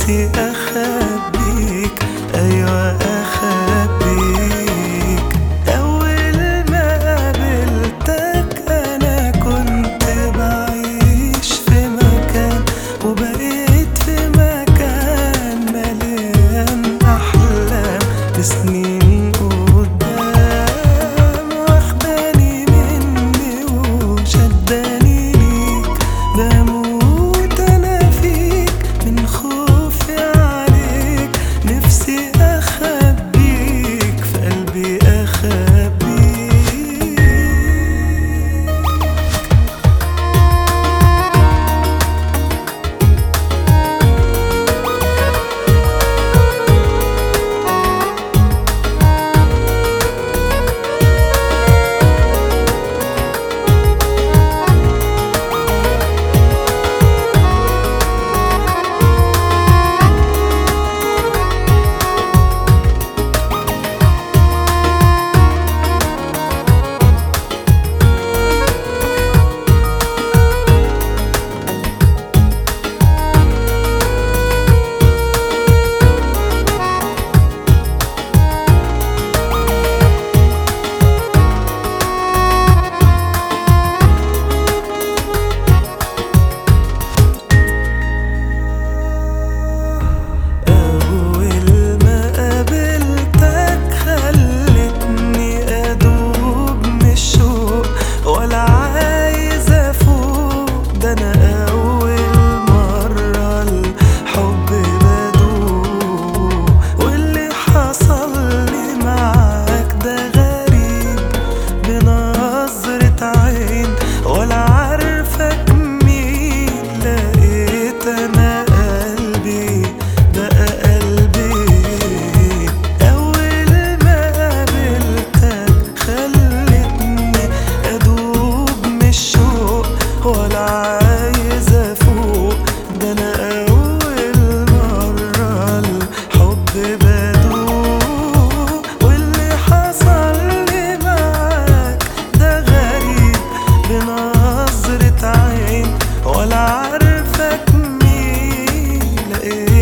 نفسي أخبيك، أيوة أخبيك. أول ما قابلتك أنا كنت بعيش في مكان، وبقيت في مكان مليان أحلام لسنين قدام، واخداني مني وشداني ليك، بموت أنا فيك من خوفي عليك. نفسي أخبيك في قلبي أخبيك. ولا عايز افوق، ده انا اول مرة الحب بدوق، واللي حصل لي معاك ده غريب بنظرة عين، ولا عارفك مين لقيت